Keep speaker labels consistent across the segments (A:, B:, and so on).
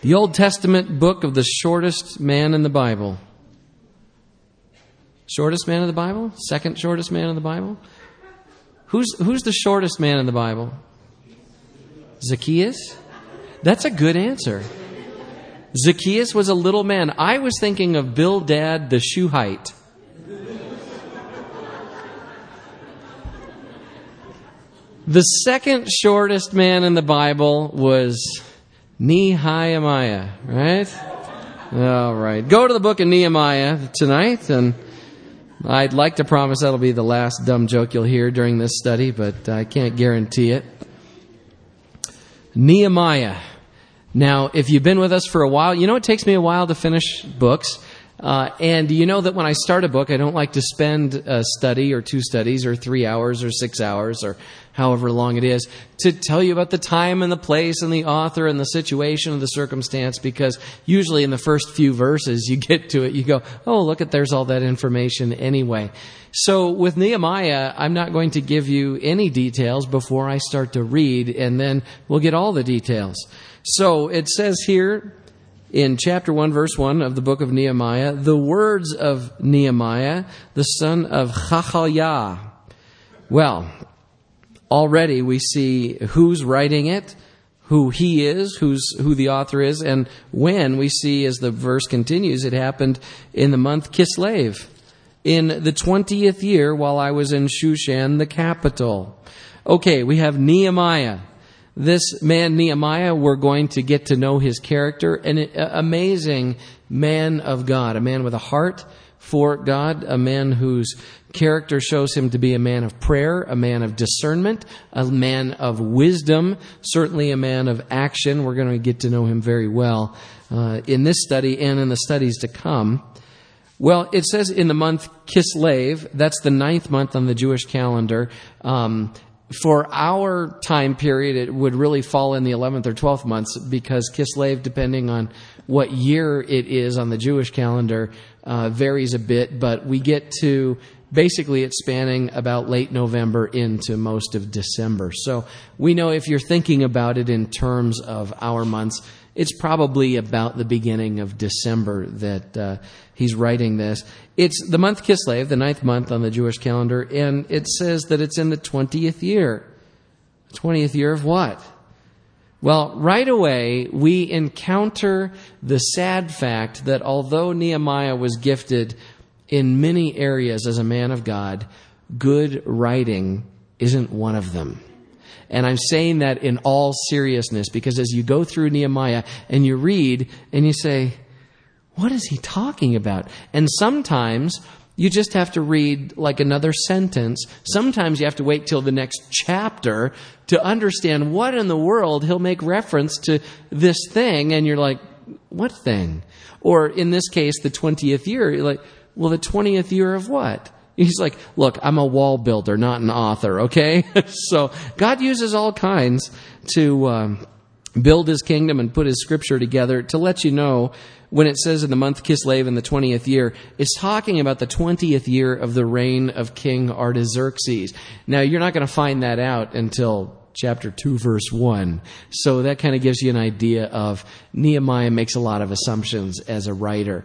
A: The Old Testament book of the shortest man in the Bible. Shortest man in the Bible? Second shortest man in the Bible? Who's the shortest man in the Bible? Zacchaeus? That's a good answer. Zacchaeus was a little man. I was thinking of Bildad the Shuhite. The second shortest man in the Bible was Nehemiah, right? All right. Go to the book of Nehemiah tonight, and I'd like to promise that'll be the last dumb joke you'll hear during this study, but I can't guarantee it. Nehemiah. Now, if you've been with us for a while, you know it takes me a while to finish books. And you know that when I start a book, I don't like to spend a study or 2 studies or 3 hours or 6 hours or however long it is to tell you about the time and the place and the author and the situation and the circumstance, because usually in the first few verses you get to it, you go, oh, look, there's all that information anyway. So with Nehemiah, I'm not going to give you any details before I start to read, and then we'll get all the details. So it says here, in chapter 1, verse 1 of the book of Nehemiah, the words of Nehemiah, the son of Chachaliah. Well, already we see who's writing it, who he is, who the author is, and when we see, as the verse continues, it happened in the month Kislev, in the 20th year while I was in Shushan, the capital. Okay, we have Nehemiah. This man, Nehemiah, we're going to get to know his character. An amazing man of God, a man with a heart for God, a man whose character shows him to be a man of prayer, a man of discernment, a man of wisdom, certainly a man of action. We're going to get to know him very well in this study and in the studies to come. Well, it says in the month Kislev, that's the 9th month on the Jewish calendar. For our time period, it would really fall in the 11th or 12th months, because Kislev, depending on what year it is on the Jewish calendar, varies a bit. But we get to, basically it's spanning about late November into most of December. So we know if you're thinking about it in terms of our months, it's probably about the beginning of December that he's writing this. It's the month Kislev, the 9th month on the Jewish calendar, and it says that it's in the 20th year. 20th year of what? Well, right away, we encounter the sad fact that although Nehemiah was gifted in many areas as a man of God, good writing isn't one of them. And I'm saying that in all seriousness, because as you go through Nehemiah and you read and you say, what is he talking about? And sometimes you just have to read like another sentence. Sometimes you have to wait till the next chapter to understand what in the world he'll make reference to this thing. And you're like, what thing? Or in this case, the 20th year, you're like, well, the 20th year of what? He's like, look, I'm a wall builder, not an author, okay? So God uses all kinds to build his kingdom and put his scripture together to let you know when it says in the month Kislev in the 20th year, it's talking about the 20th year of the reign of King Artaxerxes. Now, you're not going to find that out until chapter 2, verse 1. So that kind of gives you an idea of Nehemiah makes a lot of assumptions as a writer.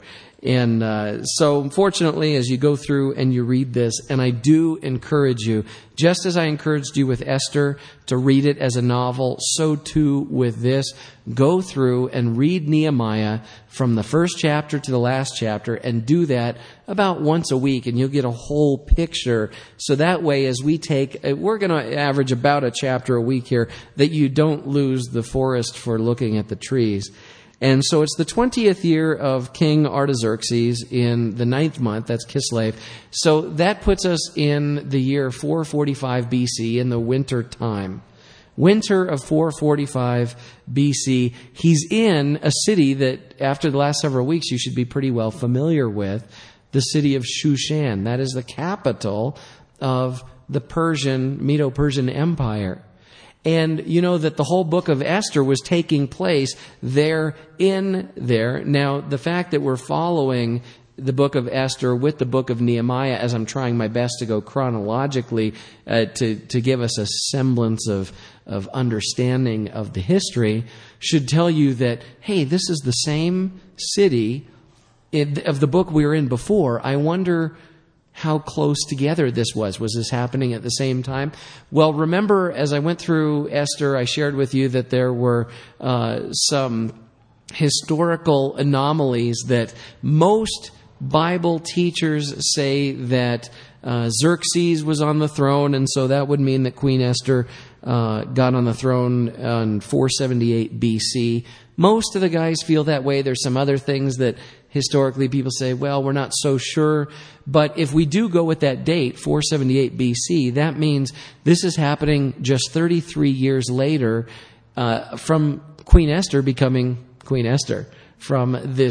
A: And so, unfortunately, as you go through and you read this, and I do encourage you, just as I encouraged you with Esther to read it as a novel, so too with this. Go through and read Nehemiah from the first chapter to the last chapter, and do that about once a week, and you'll get a whole picture. So that way, as we're going to average about a chapter a week here, that you don't lose the forest for looking at the trees. And so it's the 20th year of King Artaxerxes in the 9th month, that's Kislev. So that puts us in the year 445 BC, in the winter time. Winter of 445 BC. He's in a city that, after the last several weeks, you should be pretty well familiar with, the city of Shushan. That is the capital of the Medo-Persian Empire. And you know that the whole book of Esther was taking place there. Now, the fact that we're following the book of Esther with the book of Nehemiah, as I'm trying my best to go chronologically to give us a semblance of understanding of the history, should tell you that, hey, this is the same city of the book we were in before. I wonder how close together this was. Was this happening at the same time? Well, remember, as I went through Esther, I shared with you that there were some historical anomalies that most Bible teachers say that Xerxes was on the throne, and so that would mean that Queen Esther got on the throne in 478 BC. Most of the guys feel that way. There's some other things that historically people say, well, we're not so sure. But if we do go with that date, 478 BC, that means this is happening just 33 years later from Queen Esther becoming Queen Esther, from this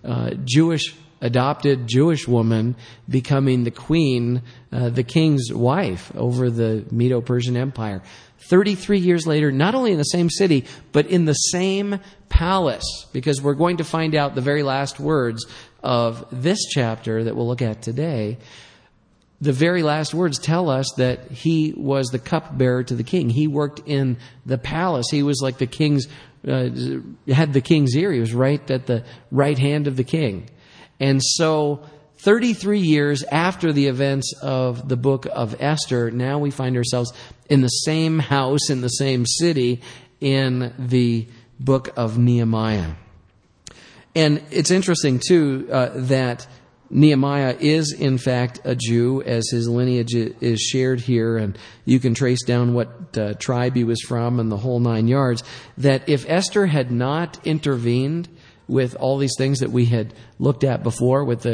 A: adopted Jewish woman becoming the queen, the king's wife over the Medo-Persian Empire. 33 years later, not only in the same city, but in the same palace, because we're going to find out the very last words of this chapter that we'll look at today. The very last words tell us that he was the cupbearer to the king. He worked in the palace. He was like the king's, had the king's ear. He was right at the right hand of the king. And so 33 years after the events of the book of Esther, now we find ourselves in the same house, in the same city, in the book of Nehemiah. And it's interesting, too, that Nehemiah is, in fact, a Jew, as his lineage is shared here, and you can trace down what tribe he was from and the whole 9 yards, that if Esther had not intervened with all these things that we had looked at before, with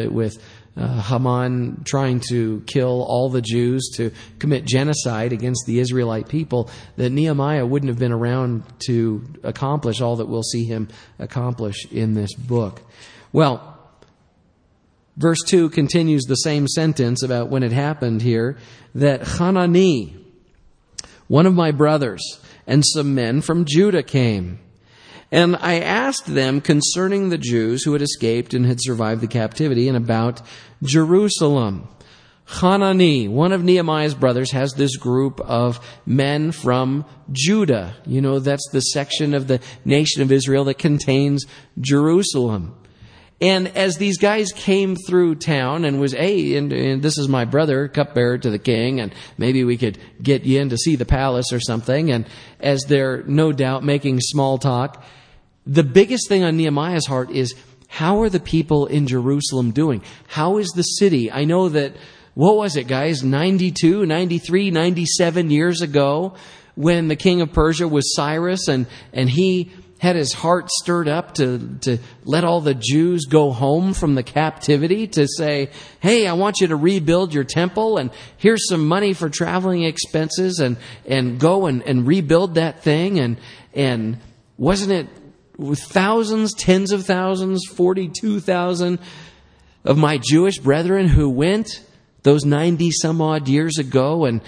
A: Haman trying to kill all the Jews, to commit genocide against the Israelite people, that Nehemiah wouldn't have been around to accomplish all that we'll see him accomplish in this book. Well, verse 2 continues the same sentence about when it happened here, that Hanani, one of my brothers, and some men from Judah came. And I asked them concerning the Jews who had escaped and had survived the captivity, and about Jerusalem. Hanani, one of Nehemiah's brothers, has this group of men from Judah. You know, that's the section of the nation of Israel that contains Jerusalem. And as these guys came through town and was, hey, and this is my brother, cupbearer to the king, and maybe we could get you in to see the palace or something. And as they're no doubt making small talk, the biggest thing on Nehemiah's heart is, how are the people in Jerusalem doing? How is the city? I know that, what was it, guys, 92, 93, 97 years ago, when the king of Persia was Cyrus, and he had his heart stirred up to let all the Jews go home from the captivity, to say, hey, I want you to rebuild your temple, and here's some money for traveling expenses, and go and rebuild that thing. And wasn't it thousands, tens of thousands, 42,000 of my Jewish brethren who went those 90 some odd years ago, and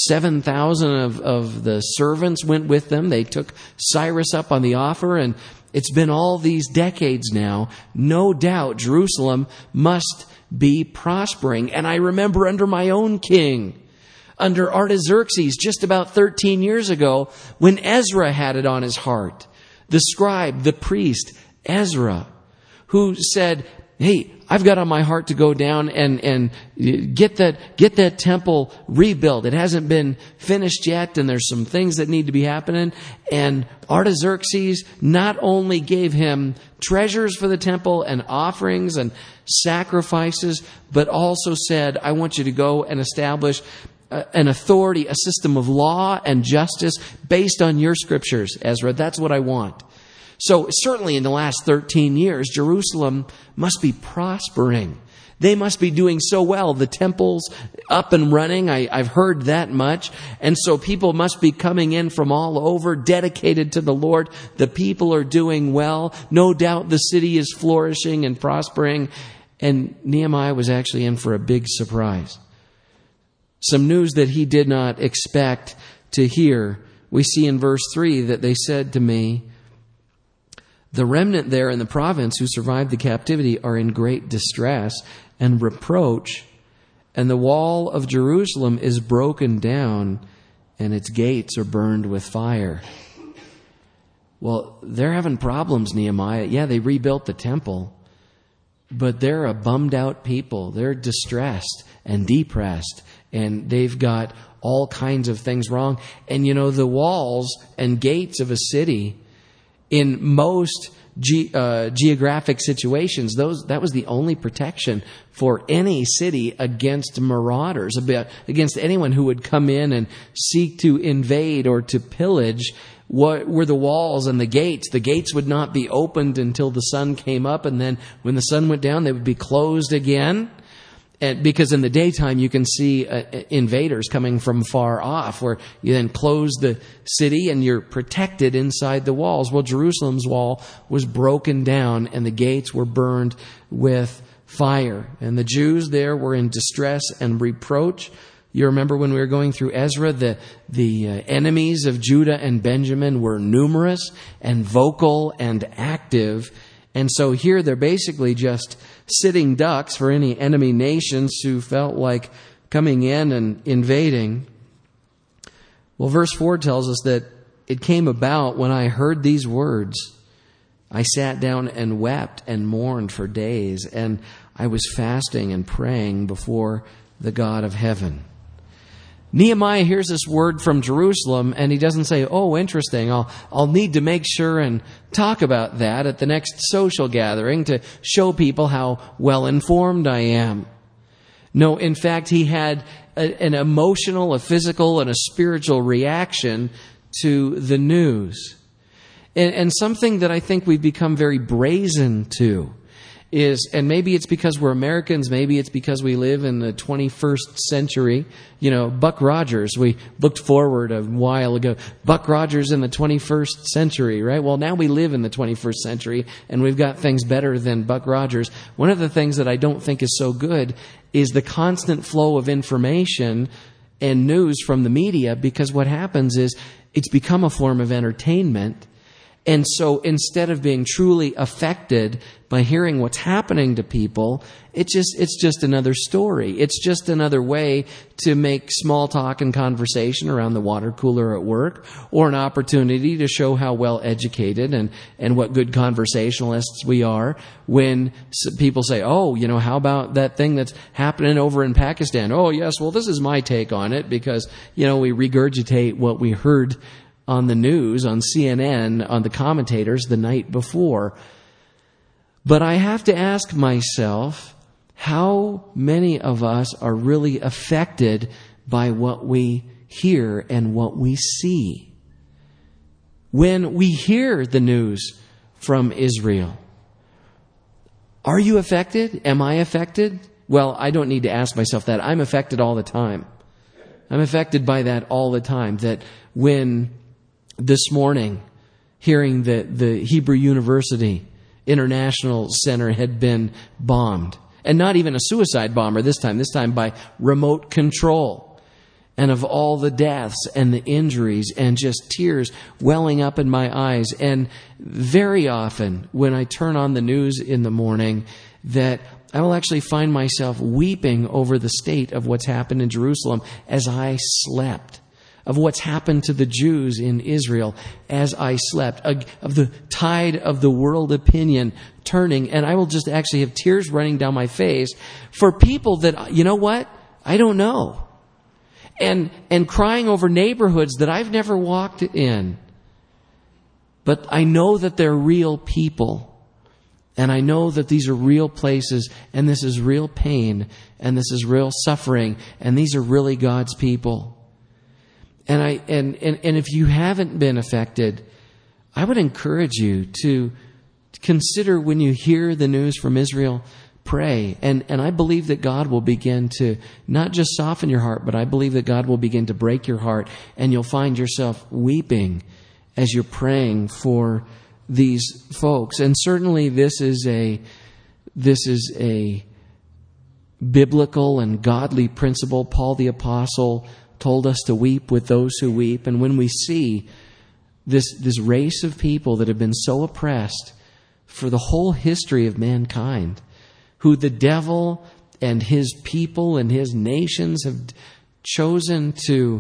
A: 7,000 of the servants went with them. They took Cyrus up on the offer, and it's been all these decades now. No doubt Jerusalem must be prospering. And I remember under my own king, under Artaxerxes, just about 13 years ago, when Ezra had it on his heart. The scribe, the priest, Ezra, who said, hey, I've got on my heart to go down and get that temple rebuilt. It hasn't been finished yet, and there's some things that need to be happening. And Artaxerxes not only gave him treasures for the temple and offerings and sacrifices, but also said, I want you to go and establish an authority, a system of law and justice based on your scriptures, Ezra. That's what I want. So certainly in the last 13 years, Jerusalem must be prospering. They must be doing so well. The temple's up and running. I've heard that much. And so people must be coming in from all over, dedicated to the Lord. The people are doing well. No doubt the city is flourishing and prospering. And Nehemiah was actually in for a big surprise. Some news that he did not expect to hear. We see in verse 3 that they said to me, the remnant there in the province who survived the captivity are in great distress and reproach, and the wall of Jerusalem is broken down, and its gates are burned with fire. Well, they're having problems, Nehemiah. Yeah, they rebuilt the temple, but they're a bummed out people. They're distressed and depressed, and they've got all kinds of things wrong. And the walls and gates of a city, in most geographic situations, that was the only protection for any city against marauders, against anyone who would come in and seek to invade or to pillage. What were the walls and the gates? The gates would not be opened until the sun came up, and then when the sun went down, they would be closed again. And because in the daytime you can see invaders coming from far off, where you then close the city and you're protected inside the walls. Well, Jerusalem's wall was broken down and the gates were burned with fire. And the Jews there were in distress and reproach. You remember when we were going through Ezra, the enemies of Judah and Benjamin were numerous and vocal and active. And so here they're basically just sitting ducks for any enemy nations who felt like coming in and invading. Well, verse 4 tells us that it came about when I heard these words, I sat down and wept and mourned for days, and I was fasting and praying before the God of heaven. Nehemiah hears this word from Jerusalem, and he doesn't say, oh, interesting, I'll need to make sure and talk about that at the next social gathering to show people how well informed I am. No, in fact, he had an emotional, a physical, and a spiritual reaction to the news. And something that I think we've become very brazen to is, and maybe it's because we're Americans, maybe it's because we live in the 21st century. Buck Rogers, we looked forward a while ago. Buck Rogers in the 21st century, right? Well, now we live in the 21st century, and we've got things better than Buck Rogers. One of the things that I don't think is so good is the constant flow of information and news from the media, because what happens is it's become a form of entertainment. And so instead of being truly affected by hearing what's happening to people, it's just another story. It's just another way to make small talk and conversation around the water cooler at work, or an opportunity to show how well educated and what good conversationalists we are when people say, oh, how about that thing that's happening over in Pakistan? Oh, yes, well, this is my take on it, because, we regurgitate what we heard on the news, on CNN, on the commentators the night before. But I have to ask myself, how many of us are really affected by what we hear and what we see? When we hear the news from Israel, are you affected? Am I affected? Well, I don't need to ask myself that. I'm affected all the time. I'm affected by that all the time. That when this morning, hearing that the Hebrew University International Center had been bombed, and not even a suicide bomber this time by remote control, and of all the deaths and the injuries, and just tears welling up in my eyes. And very often when I turn on the news in the morning, that I will actually find myself weeping over the state of what's happened in Jerusalem as I slept, of what's happened to the Jews in Israel as I slept, of the tide of the world opinion turning, and I will just actually have tears running down my face for people that, you know what, I don't know, and crying over neighborhoods that I've never walked in, but I know that they're real people, and I know that these are real places, and this is real pain, and this is real suffering, and these are really God's people. And if you haven't been affected, I would encourage you to consider, when you hear the news from Israel, pray. And I believe that God will begin to not just soften your heart, but I believe that God will begin to break your heart, and you'll find yourself weeping as you're praying for these folks. And certainly this is a biblical and godly principle. Paul the Apostle told us to weep with those who weep. And when we see this race of people that have been so oppressed for the whole history of mankind, who the devil and his people and his nations have chosen to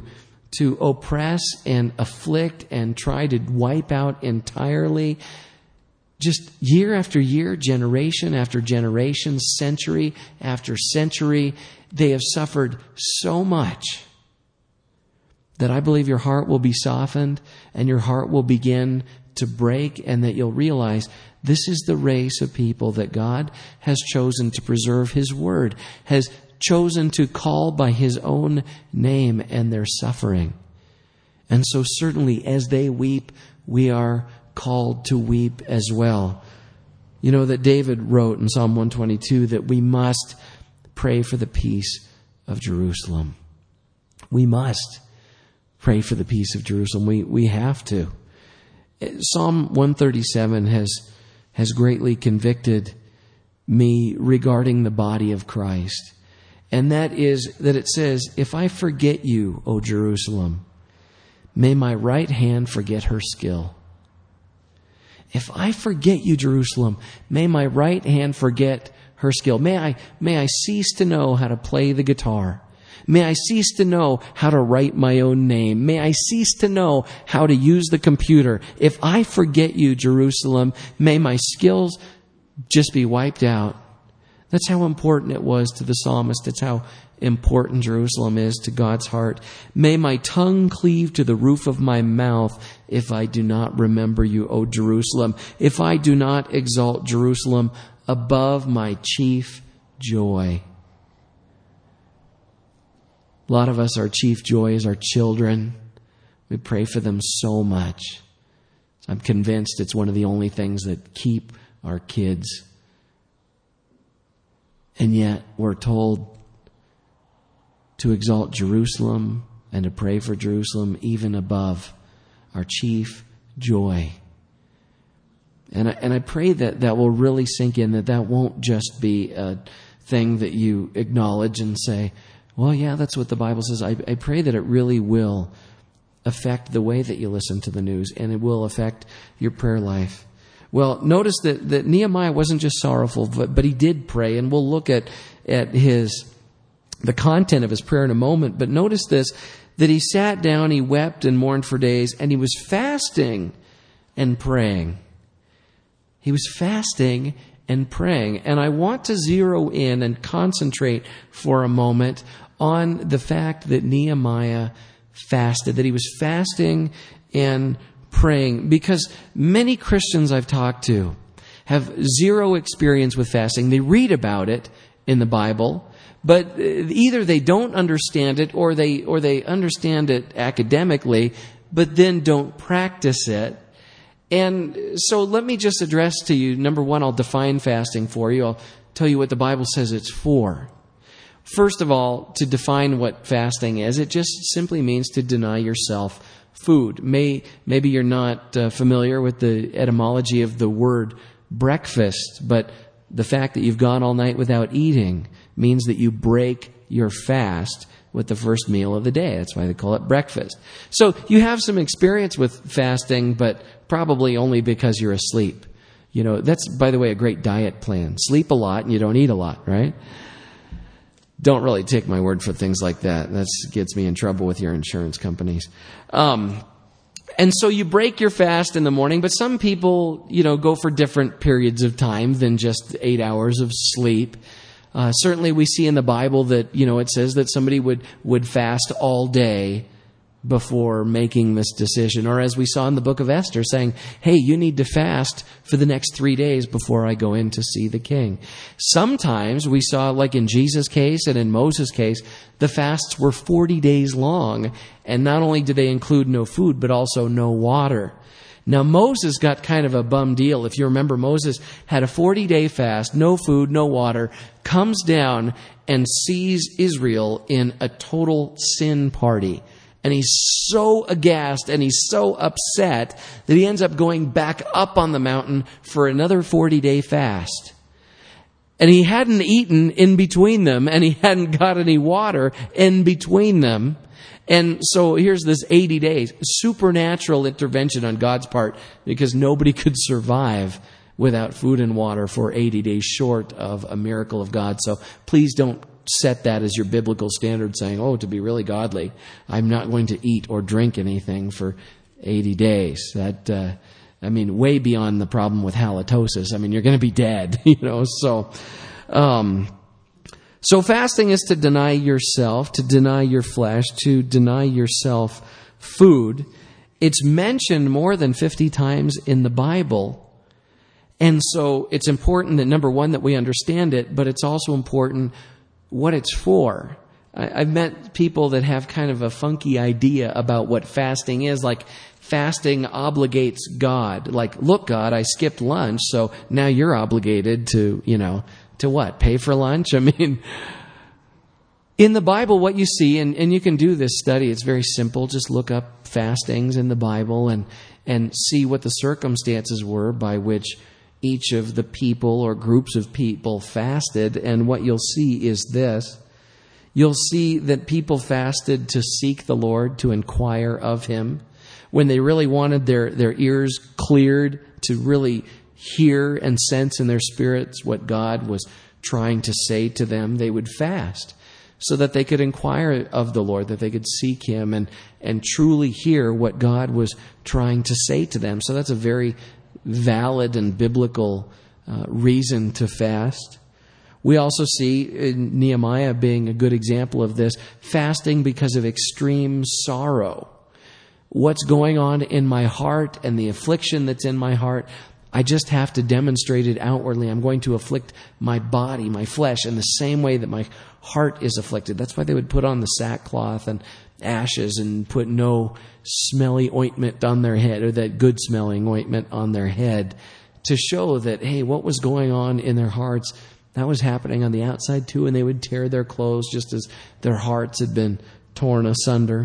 A: to oppress and afflict and try to wipe out entirely. Just year after year, generation after generation, century after century, they have suffered so much that I believe your heart will be softened and your heart will begin to break, and that you'll realize this is the race of people that God has chosen to preserve His word, has chosen to call by His own name, and they're suffering. And so certainly as they weep, we are called to weep as well. You know that David wrote in Psalm 122 that we must pray for the peace of Jerusalem. We must pray for the peace of Jerusalem. We have to. Psalm 137 has greatly convicted me regarding the body of Christ. And that is that it says, if I forget you, O Jerusalem, may my right hand forget her skill. If I forget you, Jerusalem, may my right hand forget her skill. May I cease to know how to play the guitar. May I cease to know how to write my own name. May I cease to know how to use the computer. If I forget you, Jerusalem, may my skills just be wiped out. That's how important it was to the psalmist. That's how important Jerusalem is to God's heart. May my tongue cleave to the roof of my mouth if I do not remember you, O Jerusalem. If I do not exalt Jerusalem above my chief joy. A lot of us, our chief joy is our children. We pray for them so much. I'm convinced it's one of the only things that keep our kids. And yet we're told to exalt Jerusalem and to pray for Jerusalem even above our chief joy. And I pray that will really sink in, that won't just be a thing that you acknowledge and say, well, yeah, that's what the Bible says. I pray that it really will affect the way that you listen to the news, and it will affect your prayer life. Well, notice that Nehemiah wasn't just sorrowful, but he did pray, and we'll look at the content of his prayer in a moment. But notice this, that he sat down, he wept and mourned for days, and he was fasting and praying. He was fasting and praying. And I want to zero in and concentrate for a moment on the fact that Nehemiah fasted, that he was fasting and praying, because many Christians I've talked to have zero experience with fasting. They read about it in the Bible, but either they don't understand it or they understand it academically, but then don't practice it. And so let me just address to you, number one, I'll define fasting for you. I'll tell you what the Bible says it's for. First of all, to define what fasting is, it just simply means to deny yourself food. Maybe you're not familiar with the etymology of the word breakfast, but the fact that you've gone all night without eating means that you break your fast with the first meal of the day. That's why they call it breakfast. So you have some experience with fasting, but probably only because you're asleep. You know, that's, by the way, a great diet plan. Sleep a lot and you don't eat a lot, right? Don't really take my word for things like that. That gets me in trouble with your insurance companies. And so you break your fast in the morning, but some people, go for different periods of time than just 8 hours of sleep. Certainly we see in the Bible that, it says that somebody would fast all day before making this decision. Or as we saw in the book of Esther, saying, hey, you need to fast for the next 3 days before I go in to see the king. Sometimes we saw, like in Jesus' case and in Moses' case, the fasts were 40 days long. And not only did they include no food, but also no water. Now, Moses got kind of a bum deal. If you remember, Moses had a 40-day fast, no food, no water, comes down and sees Israel in a total sin party. And he's so aghast and he's so upset that he ends up going back up on the mountain for another 40-day fast. And he hadn't eaten in between them, and he hadn't got any water in between them. And so here's this 80 days, supernatural intervention on God's part, because nobody could survive without food and water for 80 days short of a miracle of God. So please don't set that as your biblical standard saying, oh, to be really godly, I'm not going to eat or drink anything for 80 days. That, way beyond the problem with halitosis. You're going to be dead, So fasting is to deny yourself, to deny your flesh, to deny yourself food. It's mentioned more than 50 times in the Bible. And so it's important that, number one, that we understand it, but it's also important what it's for. I've met people that have kind of a funky idea about what fasting is, like fasting obligates God. Like, look, God, I skipped lunch, so now you're obligated to, to what? Pay for lunch? In the Bible, what you see, and you can do this study, it's very simple. Just look up fastings in the Bible and see what the circumstances were by which each of the people or groups of people fasted. And what you'll see is this. You'll see that people fasted to seek the Lord, to inquire of Him. When they really wanted their ears cleared to really hear and sense in their spirits what God was trying to say to them, they would fast so that they could inquire of the Lord, that they could seek Him and truly hear what God was trying to say to them. So that's a very valid and biblical reason to fast. We also see in Nehemiah being a good example of this, fasting because of extreme sorrow. What's going on in my heart and the affliction that's in my heart, I just have to demonstrate it outwardly. I'm going to afflict my body, my flesh, in the same way that my heart is afflicted. That's why they would put on the sackcloth and ashes and put no smelly ointment on their head, or that good smelling ointment on their head, to show that, hey, what was going on in their hearts, that was happening on the outside too. And they would tear their clothes just as their hearts had been torn asunder.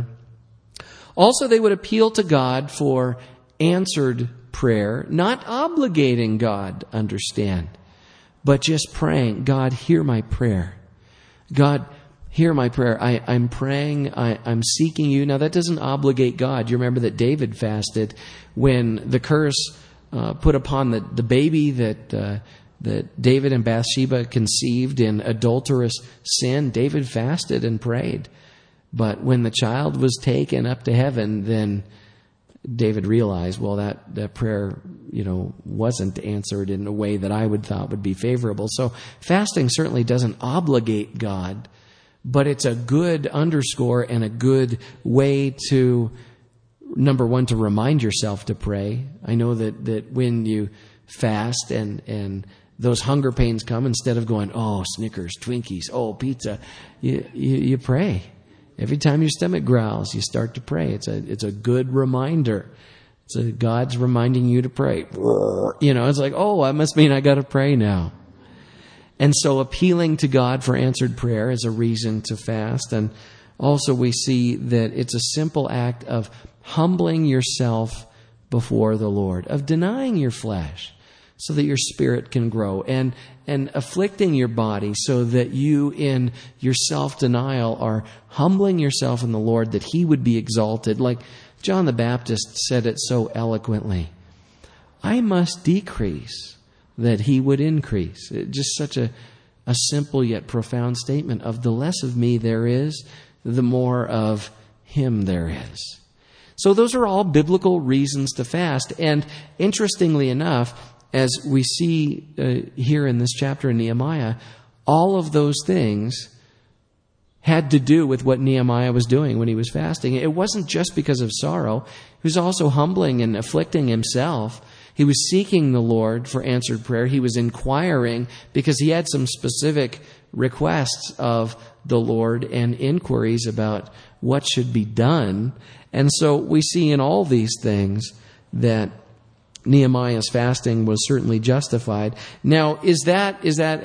A: Also, they would appeal to God for answered prayer, not obligating God, understand, but just praying, God, hear my prayer. God, hear my prayer. I'm praying, I'm seeking you. Now, that doesn't obligate God. You remember that David fasted when the curse put upon the baby that David and Bathsheba conceived in adulterous sin. David fasted and prayed. But when the child was taken up to heaven, then David realized, well, that prayer, wasn't answered in a way that I would thought would be favorable. So fasting certainly doesn't obligate God, but it's a good underscore and a good way to, number one, to remind yourself to pray. I know that when you fast and those hunger pains come, instead of going, oh, Snickers, Twinkies, oh, pizza, you pray. Every time your stomach growls, you start to pray. It's a good reminder. God's reminding you to pray. It's like, oh, that must mean I got to pray now. And so appealing to God for answered prayer is a reason to fast. And also we see that it's a simple act of humbling yourself before the Lord, of denying your flesh so that your spirit can grow, and afflicting your body so that you, in your self-denial, are humbling yourself in the Lord that He would be exalted. Like John the Baptist said it so eloquently, I must decrease that He would increase. Just such a simple yet profound statement of the less of me there is, the more of Him there is. So those are all biblical reasons to fast. And interestingly enough, as we see here in this chapter in Nehemiah, all of those things had to do with what Nehemiah was doing when he was fasting. It wasn't just because of sorrow. He was also humbling and afflicting himself. He was seeking the Lord for answered prayer. He was inquiring because he had some specific requests of the Lord and inquiries about what should be done. And so we see in all these things that Nehemiah's fasting was certainly justified. Now, is that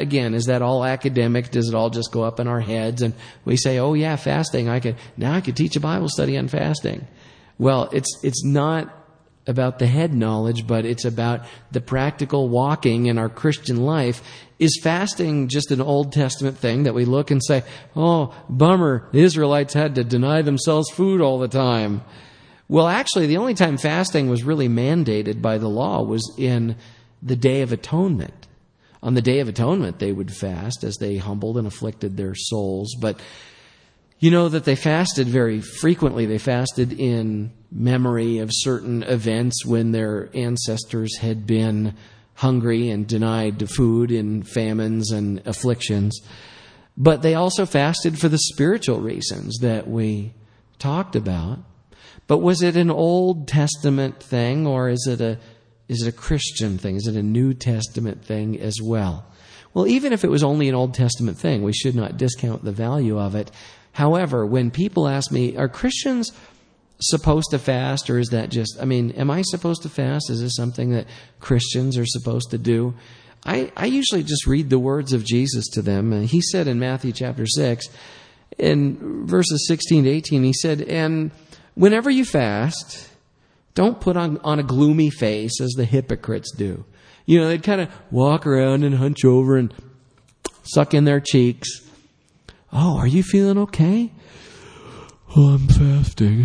A: all academic? Does it all just go up in our heads and we say, oh yeah, fasting, I could teach a Bible study on fasting? Well, it's not about the head knowledge, but it's about the practical walking in our Christian life. Is fasting just an Old Testament thing that we look and say, oh, bummer, the Israelites had to deny themselves food all the time? Well, actually, the only time fasting was really mandated by the law was in the Day of Atonement. On the Day of Atonement, they would fast as they humbled and afflicted their souls. But you know that they fasted very frequently. They fasted in memory of certain events when their ancestors had been hungry and denied food in famines and afflictions. But they also fasted for the spiritual reasons that we talked about. But was it an Old Testament thing, or is it a Christian thing? Is it a New Testament thing as well? Well, even if it was only an Old Testament thing, we should not discount the value of it. However, when people ask me, are Christians supposed to fast, or is that just, am I supposed to fast? Is this something that Christians are supposed to do? I usually just read the words of Jesus to them. He said in Matthew chapter 6, in verses 16 to 18, he said, and whenever you fast, don't put on a gloomy face as the hypocrites do. They'd kind of walk around and hunch over and suck in their cheeks. Oh, are you feeling okay? Oh, I'm fasting.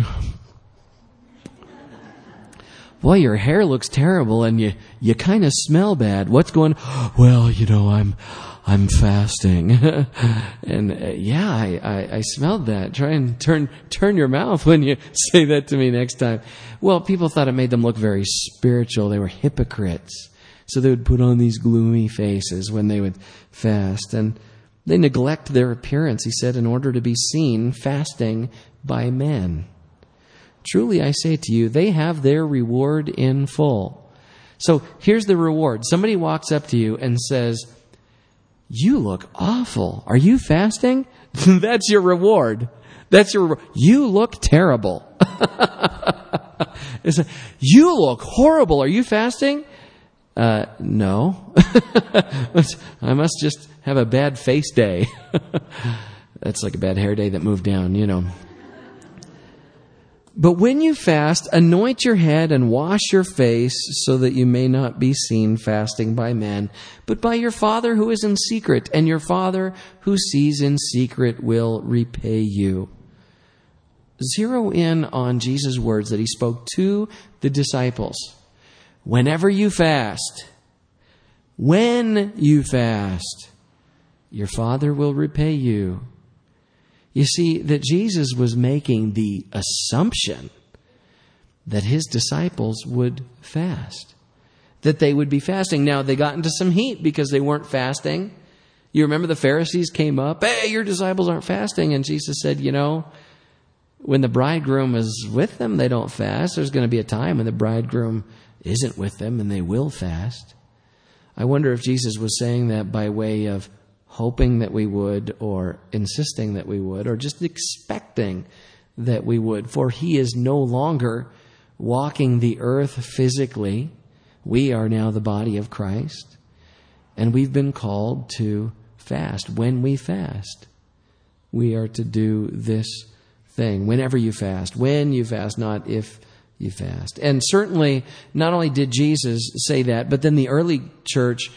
A: Boy, your hair looks terrible and you kind of smell bad. What's going on? Well, I'm fasting. And I smelled that. Try and turn your mouth when you say that to me next time. Well, people thought it made them look very spiritual. They were hypocrites. So they would put on these gloomy faces when they would fast. And they neglect their appearance, he said, in order to be seen fasting by men. Truly, I say to you, they have their reward in full. So here's the reward. Somebody walks up to you and says, you look awful. Are you fasting? That's your reward. That's your reward. You look terrible. You look horrible. Are you fasting? No. I must just have a bad face day. That's like a bad hair day that moved down, But when you fast, anoint your head and wash your face so that you may not be seen fasting by men, but by your Father who is in secret, and your Father who sees in secret will repay you. Zero in on Jesus' words that he spoke to the disciples. Whenever you fast, when you fast, your Father will repay you. You see, that Jesus was making the assumption that his disciples would fast, that they would be fasting. Now, they got into some heat because they weren't fasting. You remember the Pharisees came up, hey, your disciples aren't fasting. And Jesus said, when the bridegroom is with them, they don't fast. There's going to be a time when the bridegroom isn't with them and they will fast. I wonder if Jesus was saying that by way of hoping that we would, or insisting that we would, or just expecting that we would. For he is no longer walking the earth physically. We are now the body of Christ. And we've been called to fast. When we fast, we are to do this thing. Whenever you fast. When you fast, not if you fast. And certainly, not only did Jesus say that, but then the early church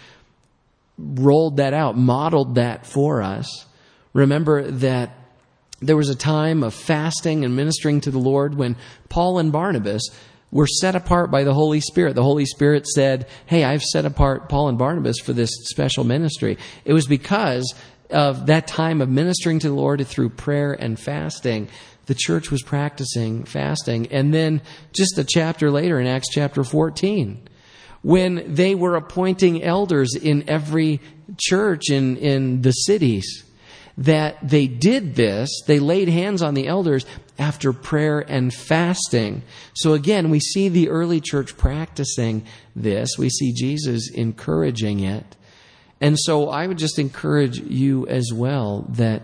A: rolled that out, modeled that for us. Remember that there was a time of fasting and ministering to the Lord when Paul and Barnabas were set apart by the Holy Spirit. The Holy Spirit said, hey, I've set apart Paul and Barnabas for this special ministry. It was because of that time of ministering to the Lord through prayer and fasting. The church was practicing fasting. And then just a chapter later in Acts chapter 14, when they were appointing elders in every church in the cities, that they did this, they laid hands on the elders after prayer and fasting. So again, we see the early church practicing this. We see Jesus encouraging it. And so I would just encourage you as well that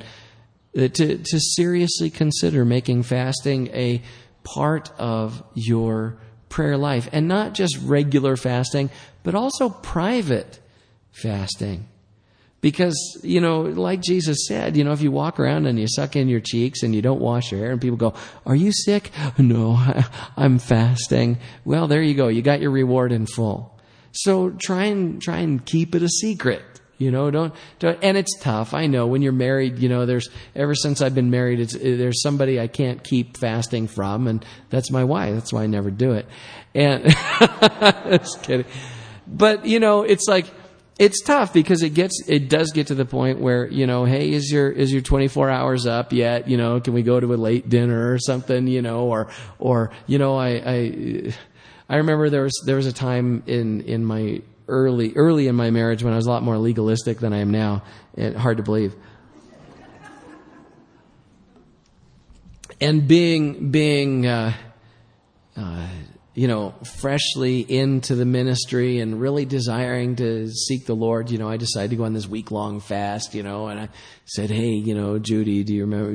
A: to seriously consider making fasting a part of your prayer life, and not just regular fasting, but also private fasting. Because, like Jesus said, if you walk around and you suck in your cheeks and you don't wash your hair and people go, are you sick? No, I'm fasting. Well, there you go. You got your reward in full. So try and keep it a secret. Don't, and it's tough. I know when you're married, ever since I've been married, there's somebody I can't keep fasting from, and that's my wife. That's why I never do it. And just kidding. But, it's like, it's tough because it does get to the point where, hey, is your 24 hours up yet? Can we go to a late dinner or something, I remember there was a time in my early in my marriage when I was a lot more legalistic than I am now. Hard to believe. And being freshly into the ministry and really desiring to seek the Lord, I decided to go on this week-long fast, and I said, hey, Judy, do you remember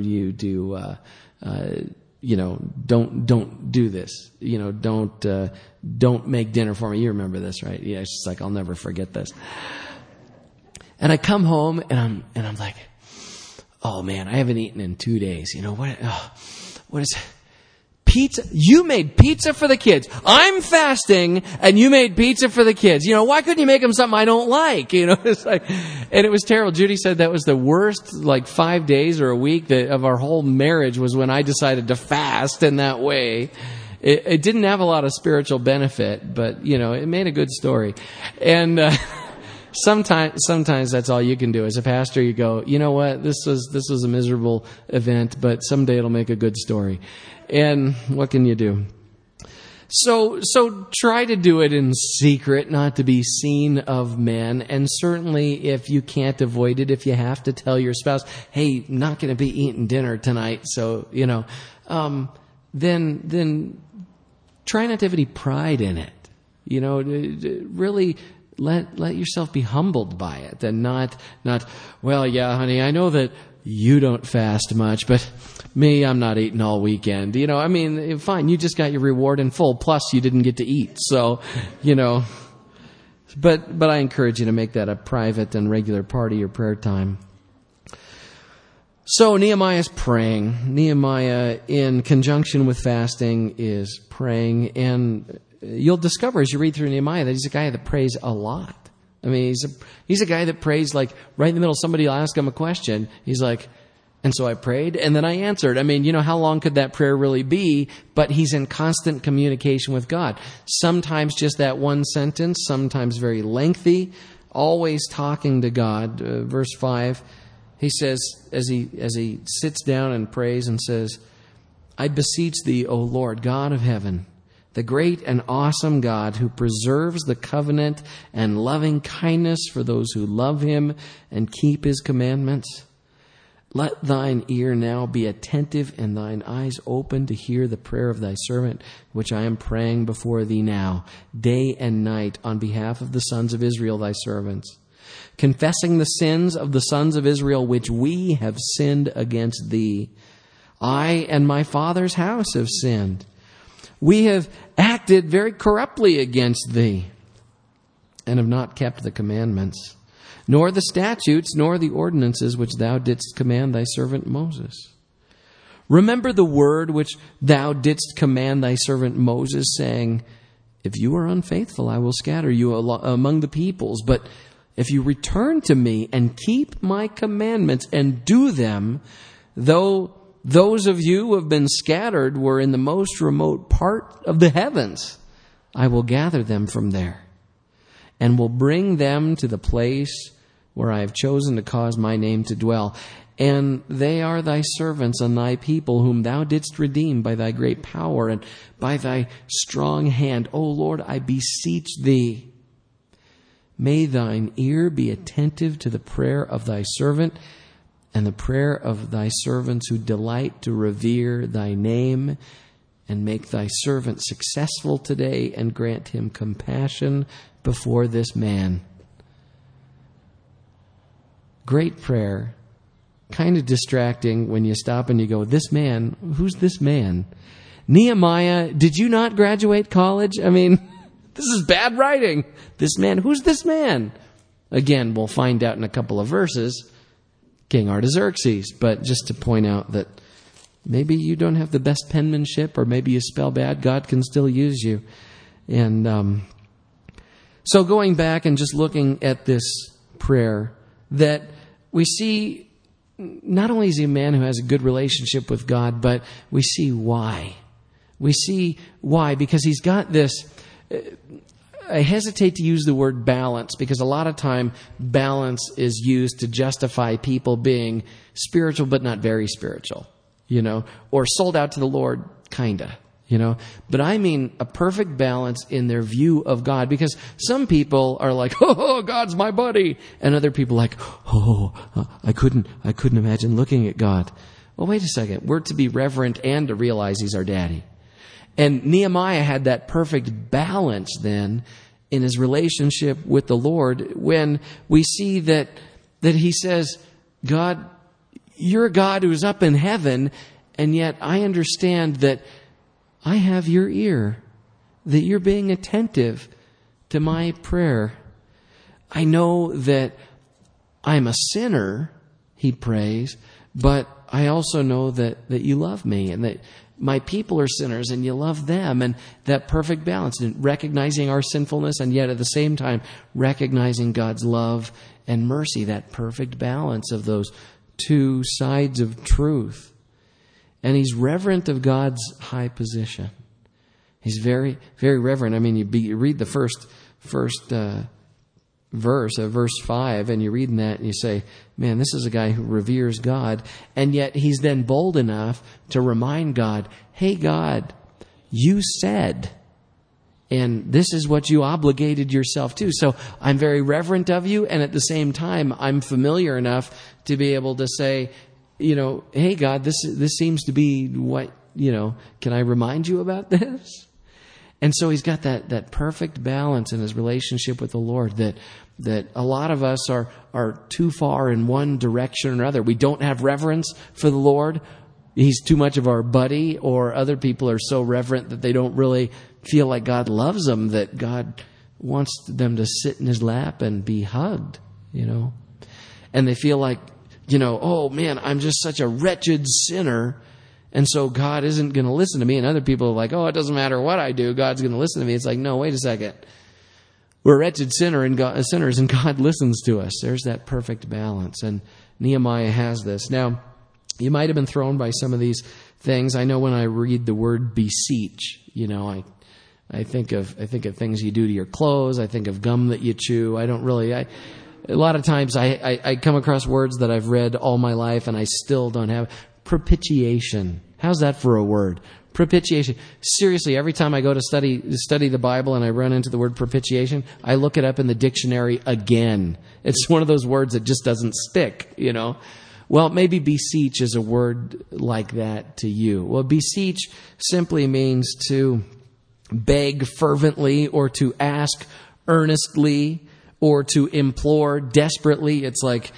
A: don't do this, don't make dinner for me. You remember this, right? Yeah. It's just like, I'll never forget this. And I come home and I'm like, oh man, I haven't eaten in 2 days. What is pizza? You made pizza for the kids. I'm fasting and you made pizza for the kids. Why couldn't you make them something I don't like? It's like, and it was terrible. Judy said that was the worst, 5 days or a week of our whole marriage was when I decided to fast in that way. It didn't have a lot of spiritual benefit, but it made a good story. And, Sometimes that's all you can do. As a pastor, you go, you know what, this was a miserable event, but someday it'll make a good story. And what can you do? So try to do it in secret, not to be seen of men. And certainly if you can't avoid it, if you have to tell your spouse, hey, not going to be eating dinner tonight. So, then try not to have any pride in it. Really let yourself be humbled by it and not, well, yeah, honey, I know that you don't fast much, but me, I'm not eating all weekend. Fine, you just got your reward in full, plus you didn't get to eat. So, but I encourage you to make that a private and regular part of your prayer time. So Nehemiah is praying. Nehemiah, in conjunction with fasting, is praying, and you'll discover as you read through Nehemiah that he's a guy that prays a lot. He's a guy that prays right in the middle. Somebody will ask him a question. He's like, and so I prayed and then I answered. How long could that prayer really be? But he's in constant communication with God. Sometimes just that one sentence, sometimes very lengthy, always talking to God. Verse 5, he says, as he sits down and prays and says, I beseech thee, O Lord, God of heaven, the great and awesome God who preserves the covenant and loving kindness for those who love him and keep his commandments. Let thine ear now be attentive and thine eyes open to hear the prayer of thy servant, which I am praying before thee now, day and night, on behalf of the sons of Israel, thy servants, confessing the sins of the sons of Israel which we have sinned against thee. I and my father's house have sinned. We have acted very corruptly against thee, and have not kept the commandments, nor the statutes, nor the ordinances which thou didst command thy servant Moses. Remember the word which thou didst command thy servant Moses, saying, if you are unfaithful, I will scatter you among the peoples. But if you return to me and keep my commandments and do them, though those of you who have been scattered were in the most remote part of the heavens, I will gather them from there and will bring them to the place where I have chosen to cause my name to dwell. And they are thy servants and thy people, whom thou didst redeem by thy great power and by thy strong hand. O Lord, I beseech thee, may thine ear be attentive to the prayer of thy servant and the prayer of thy servants who delight to revere thy name, and make thy servant successful today, and grant him compassion before this man. Great prayer. Kind of distracting when you stop and you go, this man, who's this man? Nehemiah, did you not graduate college? This is bad writing. This man, who's this man? Again, we'll find out in a couple of verses. King Artaxerxes, but just to point out that maybe you don't have the best penmanship, or maybe you spell bad, God can still use you. And so going back and just looking at this prayer, that we see not only is he a man who has a good relationship with God, but we see why. We see why, because he's got this. I hesitate to use the word balance because a lot of time balance is used to justify people being spiritual but not very spiritual, or sold out to the Lord, kinda. But I mean a perfect balance in their view of God, because some people are like, oh, God's my buddy. And other people like, I couldn't imagine looking at God. Well, wait a second. We're to be reverent and to realize He's our daddy. And Nehemiah had that perfect balance then in his relationship with the Lord when we see that he says, God, you're a God who's up in heaven, and yet I understand that I have your ear, that you're being attentive to my prayer. I know that I'm a sinner, he prays, but I also know that you love me and that my people are sinners and you love them. And that perfect balance in recognizing our sinfulness and yet at the same time recognizing God's love and mercy, that perfect balance of those two sides of truth. And he's reverent of God's high position. He's very, very reverent. I mean, you read the first verse, verse 5, and you read in that and you say, man, this is a guy who reveres God. And yet he's then bold enough to remind God, hey, God, you said, and this is what you obligated yourself to. So I'm very reverent of you, and at the same time, I'm familiar enough to be able to say, hey, God, this seems to be what, can I remind you about this? And so he's got that perfect balance in his relationship with the Lord that a lot of us are too far in one direction or another. We don't have reverence for the Lord. He's too much of our buddy, or other people are so reverent that they don't really feel like God loves them, that God wants them to sit in his lap and be hugged, And they feel like, oh man, I'm just such a wretched sinner, and so God isn't going to listen to me. And other people are like, oh, it doesn't matter what I do, God's going to listen to me. It's like, no, wait a second. We're a wretched sinners, and God listens to us. There's that perfect balance, and Nehemiah has this. Now, you might have been thrown by some of these things. I know when I read the word beseech, I think of things you do to your clothes. I think of gum that you chew. A lot of times I come across words that I've read all my life and I still don't have. Propitiation. How's that for a word? Propitiation. Seriously, every time I go to study the Bible and I run into the word propitiation, I look it up in the dictionary again. It's one of those words that just doesn't stick, Well, maybe beseech is a word like that to you. Well, beseech simply means to beg fervently, or to ask earnestly, or to implore desperately. It's like,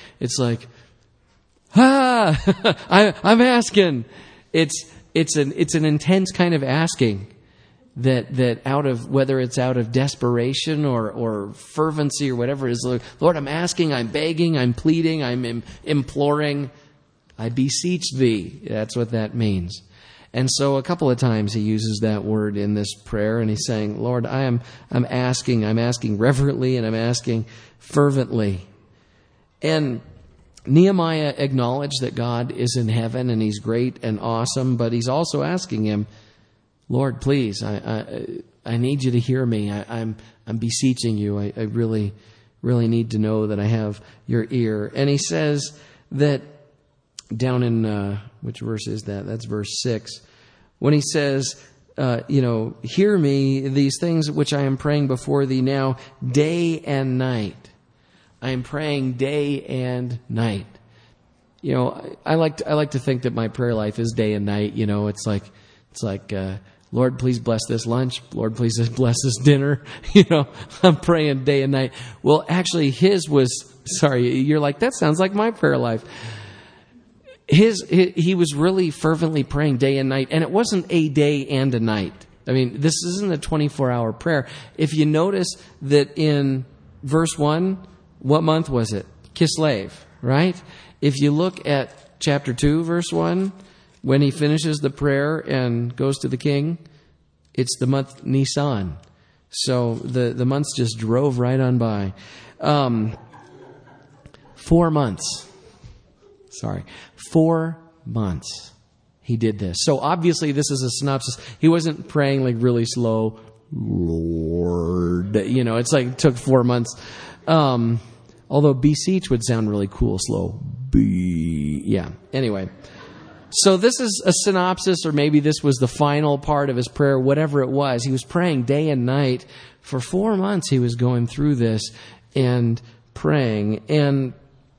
A: I'm asking. It's an intense kind of asking that out of, whether it's out of desperation or fervency or whatever it is. Lord, I'm asking, I'm begging, I'm pleading, I'm imploring. I beseech thee. That's what that means. And so a couple of times he uses that word in this prayer, and he's saying, Lord, I'm asking reverently, and I'm asking fervently. And Nehemiah acknowledged that God is in heaven and he's great and awesome, but he's also asking him, Lord, please, I need you to hear me. I'm beseeching you. I really, really need to know that I have your ear. And he says that down in, which verse is that? That's verse 6. When he says, hear me, these things which I am praying before thee now, day and night. I am praying day and night. I like to think that my prayer life is day and night. It's like, Lord, please bless this lunch. Lord, please bless this dinner. I'm praying day and night. Well, actually his was, you're like, that sounds like my prayer life. He was really fervently praying day and night, and it wasn't a day and a night. I mean, this isn't a 24-hour prayer. If you notice that in verse 1, what month was it? Kislev, right? If you look at chapter 2, verse 1, when he finishes the prayer and goes to the king, it's the month Nisan. So the months just drove right on by. 4 months. 4 months he did this. So obviously this is a synopsis. He wasn't praying like really slow, Lord. It's like it took 4 months. Although beseech would sound really cool, slow. Yeah. Anyway. So this is a synopsis, or maybe this was the final part of his prayer, whatever it was. He was praying day and night. For 4 months he was going through this and praying. And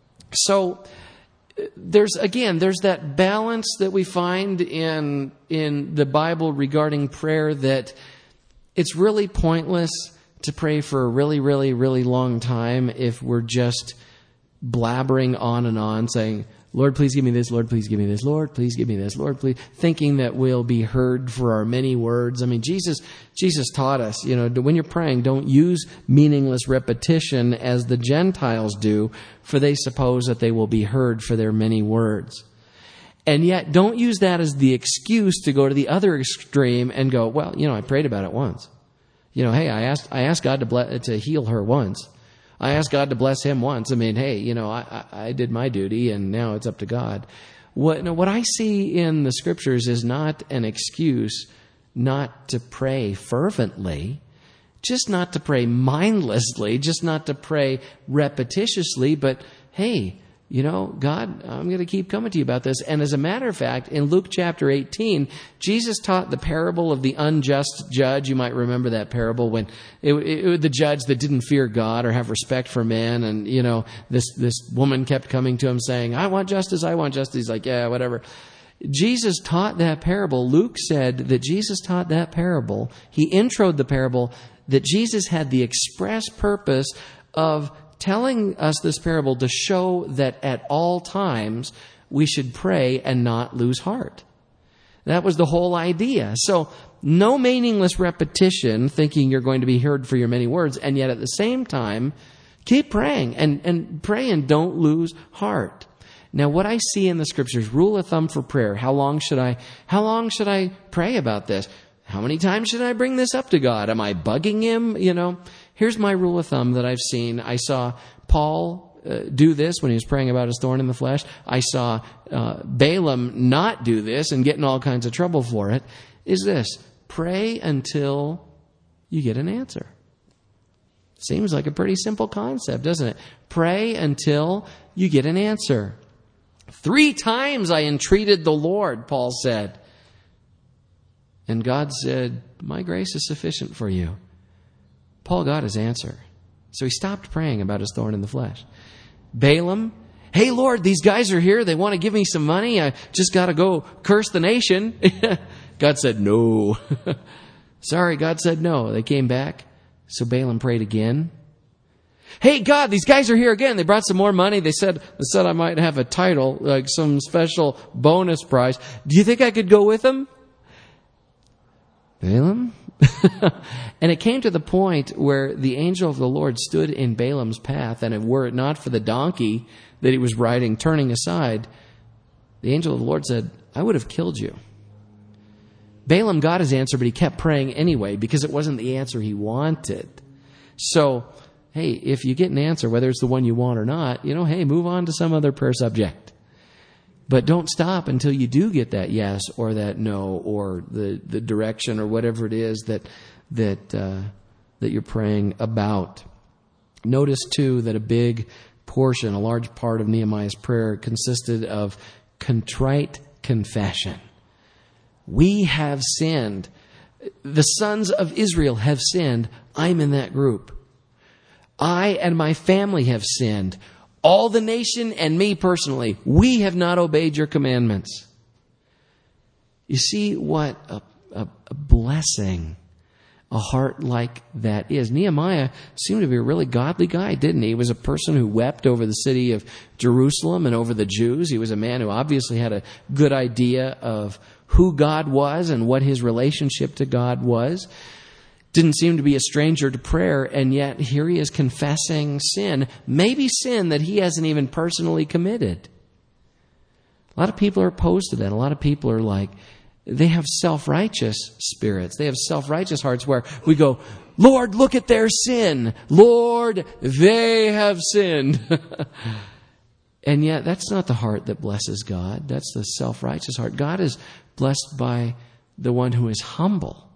A: so there's that balance that we find in the Bible regarding prayer, that it's really pointless to pray for a really, really, really long time if we're just blabbering on and on saying, Lord, please give me this. Lord, please give me this. Lord, please give me this. Lord, please. Thinking that we'll be heard for our many words. I mean, Jesus taught us, when you're praying, don't use meaningless repetition as the Gentiles do, for they suppose that they will be heard for their many words. And yet, don't use that as the excuse to go to the other extreme and go, well, I prayed about it once. Hey, I asked God to heal her once. I asked God to bless him once. I mean, hey, I did my duty, and now it's up to God. What I see in the Scriptures is not an excuse not to pray fervently, just not to pray mindlessly, just not to pray repetitiously, but hey, God, I'm going to keep coming to you about this. And as a matter of fact, in Luke chapter 18, Jesus taught the parable of the unjust judge. You might remember that parable when it was the judge that didn't fear God or have respect for men. And, this woman kept coming to him saying, I want justice, I want justice. He's like, yeah, whatever. Jesus taught that parable. Luke said that Jesus taught that parable. He introed the parable that Jesus had the express purpose of telling us this parable to show that at all times we should pray and not lose heart. That was the whole idea. So no meaningless repetition thinking you're going to be heard for your many words, and yet at the same time, keep praying and pray and don't lose heart. Now, what I see in the Scriptures, rule of thumb for prayer, how long should I pray about this? How many times should I bring this up to God? Am I bugging him? Here's my rule of thumb that I've seen. I saw Paul do this when he was praying about his thorn in the flesh. I saw Balaam not do this and get in all kinds of trouble for it. Is this: pray until you get an answer. Seems like a pretty simple concept, doesn't it? Pray until you get an answer. 3 times I entreated the Lord, Paul said. And God said, my grace is sufficient for you. Paul got his answer. So he stopped praying about his thorn in the flesh. Balaam, hey Lord, these guys are here. They want to give me some money. I just got to go curse the nation. God said no. Sorry, God said no. They came back. So Balaam prayed again. Hey God, these guys are here again. They brought some more money. They said I might have a title, like some special bonus prize. Do you think I could go with them? Balaam? And it came to the point where the angel of the Lord stood in Balaam's path, and were it not for the donkey that he was riding turning aside, the angel of the Lord said, I would have killed you. Balaam got his answer, but he kept praying anyway because it wasn't the answer he wanted. So, hey, if you get an answer, whether it's the one you want or not, hey, move on to some other prayer subject. But don't stop until you do get that yes or that no or the direction or whatever it is that you're praying about. Notice too that a large part of Nehemiah's prayer consisted of contrite confession. We have sinned. The sons of Israel have sinned. I'm in that group. I and my family have sinned. All the nation and me personally, we have not obeyed your commandments. You see what a blessing a heart like that is. Nehemiah seemed to be a really godly guy, didn't he? He was a person who wept over the city of Jerusalem and over the Jews. He was a man who obviously had a good idea of who God was and what his relationship to God was. Didn't seem to be a stranger to prayer, and yet here he is confessing sin, maybe sin that he hasn't even personally committed. A lot of people are opposed to that. A lot of people are like, they have self-righteous spirits. They have self-righteous hearts where we go, Lord, look at their sin. Lord, they have sinned. And yet that's not the heart that blesses God. That's the self-righteous heart. God is blessed by the one who is humble.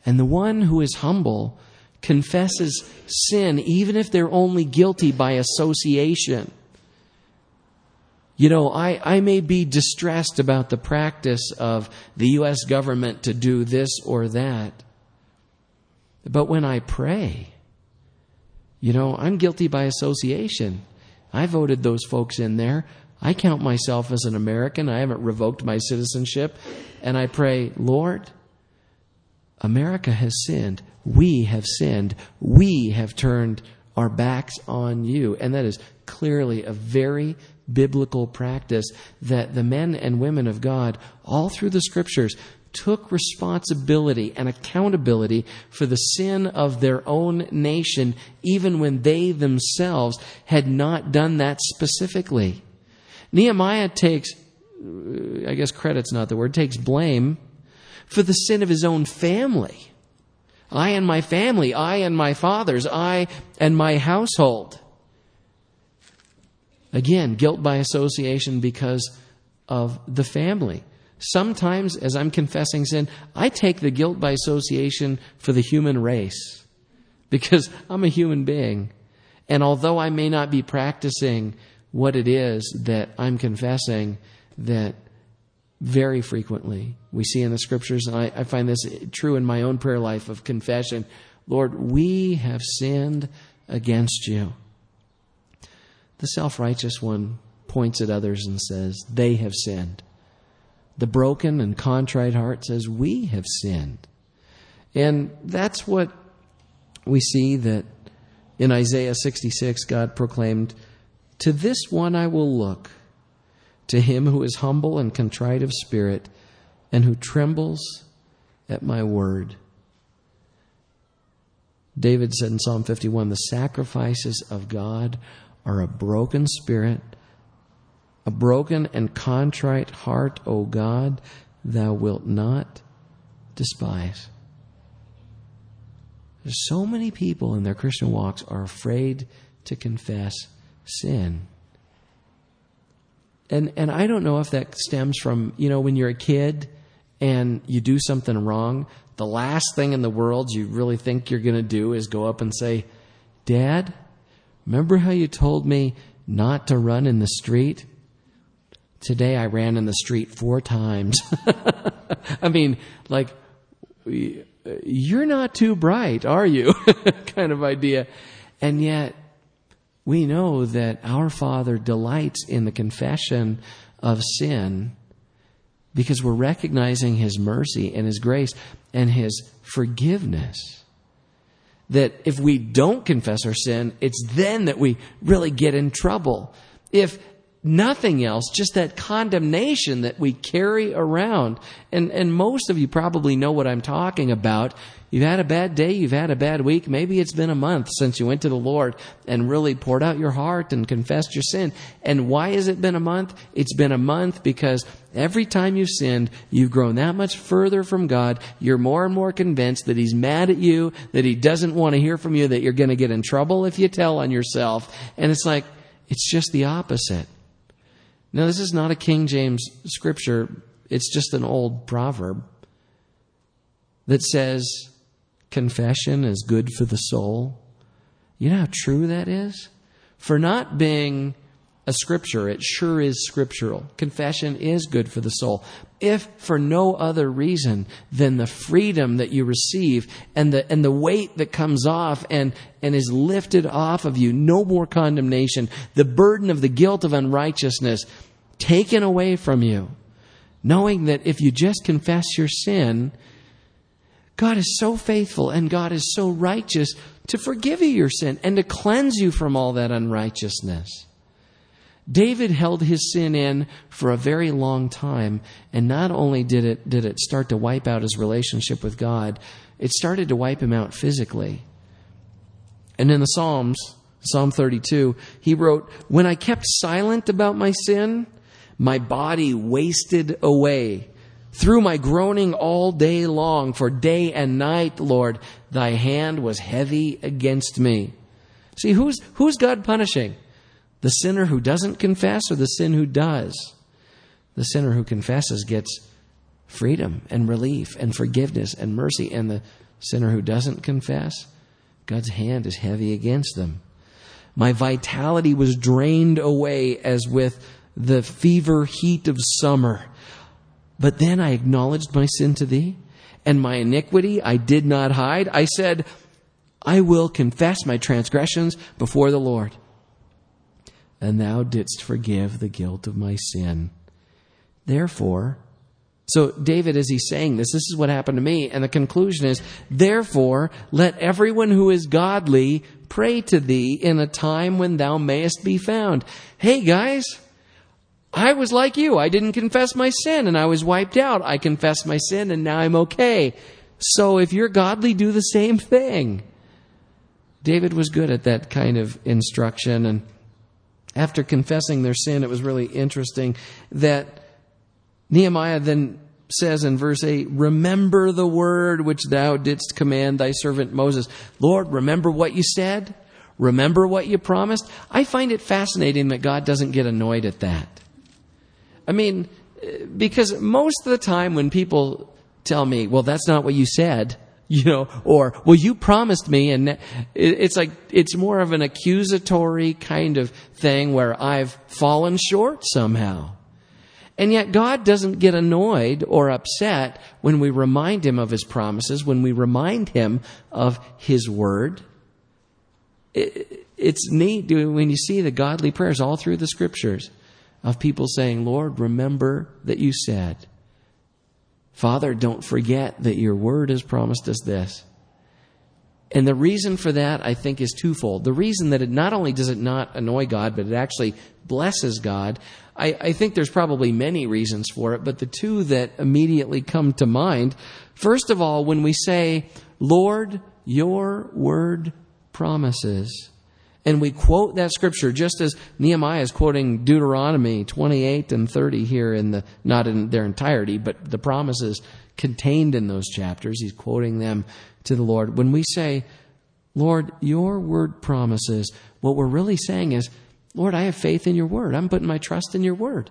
A: And the one who is humble confesses sin, even if they're only guilty by association. You know, I may be distressed about the practice of the U.S. government to do this or that. But when I pray, you know, I'm guilty by association. I voted those folks in there. I count myself as an American. I haven't revoked my citizenship. And I pray, Lord, America has sinned. We have sinned. We have turned our backs on you. And that is clearly a very biblical practice that the men and women of God, all through the Scriptures, took responsibility and accountability for the sin of their own nation, even when they themselves had not done that specifically. Nehemiah takes, I guess credit's not the word, takes blame for the sin of his own family. I and my family, I and my fathers, I and my household. Again, guilt by association because of the family. Sometimes, as I'm confessing sin, I take the guilt by association for the human race because I'm a human being. And although I may not be practicing what it is that I'm confessing, that very frequently we see in the Scriptures, and I find this true in my own prayer life of confession, Lord, we have sinned against you. The self-righteous one points at others and says, they have sinned. The broken and contrite heart says, we have sinned. And that's what we see that in Isaiah 66, God proclaimed, to this one I will look, to him who is humble and contrite of spirit, and who trembles at my word. David said in Psalm 51, the sacrifices of God are a broken spirit, a broken and contrite heart, O God, thou wilt not despise. There's so many people in their Christian walks are afraid to confess sin. And I don't know if that stems from, you know, when you're a kid and you do something wrong, the last thing in the world you really think you're going to do is go up and say, Dad, remember how you told me not to run in the street? Today I ran in the street 4 times. I mean, like, you're not too bright, are you? Kind of idea. And yet, we know that our Father delights in the confession of sin because we're recognizing His mercy and His grace and His forgiveness. That if we don't confess our sin, it's then that we really get in trouble. If nothing else, just that condemnation that we carry around. And most of you probably know what I'm talking about. You've had a bad day, you've had a bad week. Maybe it's been a month since you went to the Lord and really poured out your heart and confessed your sin. And why has it been a month? It's been a month because every time you've sinned, you've grown that much further from God. You're more and more convinced that He's mad at you, that He doesn't want to hear from you, that you're going to get in trouble if you tell on yourself. And it's like, it's just the opposite. Now, this is not a King James scripture. It's just an old proverb that says confession is good for the soul. You know how true that is? For not being a scripture, it sure is scriptural. Confession is good for the soul. If for no other reason than the freedom that you receive and the weight that comes off and is lifted off of you, no more condemnation, the burden of the guilt of unrighteousness taken away from you, knowing that if you just confess your sin, God is so faithful and God is so righteous to forgive you your sin and to cleanse you from all that unrighteousness. David held his sin in for a very long time, and not only did it start to wipe out his relationship with God, it started to wipe him out physically. And in the Psalms, Psalm 32, he wrote, "When I kept silent about my sin, my body wasted away. Through my groaning all day long, for day and night, Lord, thy hand was heavy against me." See, who's God punishing? The sinner who doesn't confess or the sin who does? The sinner who confesses gets freedom and relief and forgiveness and mercy, and the Sinner who doesn't confess, God's hand is heavy against them. My vitality was drained away as with the fever heat of summer. But then I acknowledged my sin to thee, and my iniquity I did not hide. I said, I will confess my transgressions before the Lord. And thou didst forgive the guilt of my sin. Therefore, so David, as he's saying this is what happened to me. And the conclusion is, therefore, let everyone who is godly pray to thee in a time when thou mayest be found. Hey guys, I was like you. I didn't confess my sin and I was wiped out. I confessed my sin and now I'm okay. So if you're godly, do the same thing. David was good at that kind of instruction. And after confessing their sin, it was really interesting that Nehemiah then says in verse 8, remember the word which thou didst command thy servant Moses. Lord, remember what you said. Remember what you promised. I find it fascinating that God doesn't get annoyed at that. I mean, because most of the time when people tell me, well, that's not what you said, or, well, you promised me, and it's like, it's more of an accusatory kind of thing where I've fallen short somehow. And yet God doesn't get annoyed or upset when we remind him of his promises, when we remind him of his word. It's neat when you see the godly prayers all through the scriptures of people saying, Lord, remember that you said. Father, don't forget that your word has promised us this. And the reason for that, I think, is twofold. The reason that it not only does it not annoy God, but it actually blesses God. I think there's probably many reasons for it, but the two that immediately come to mind, first of all, when we say, Lord, your word promises, and we quote that scripture just as Nehemiah is quoting Deuteronomy 28 and 30 here not in their entirety, but the promises contained in those chapters. He's quoting them to the Lord. When we say, Lord, your word promises, what we're really saying is, Lord, I have faith in your word. I'm putting my trust in your word.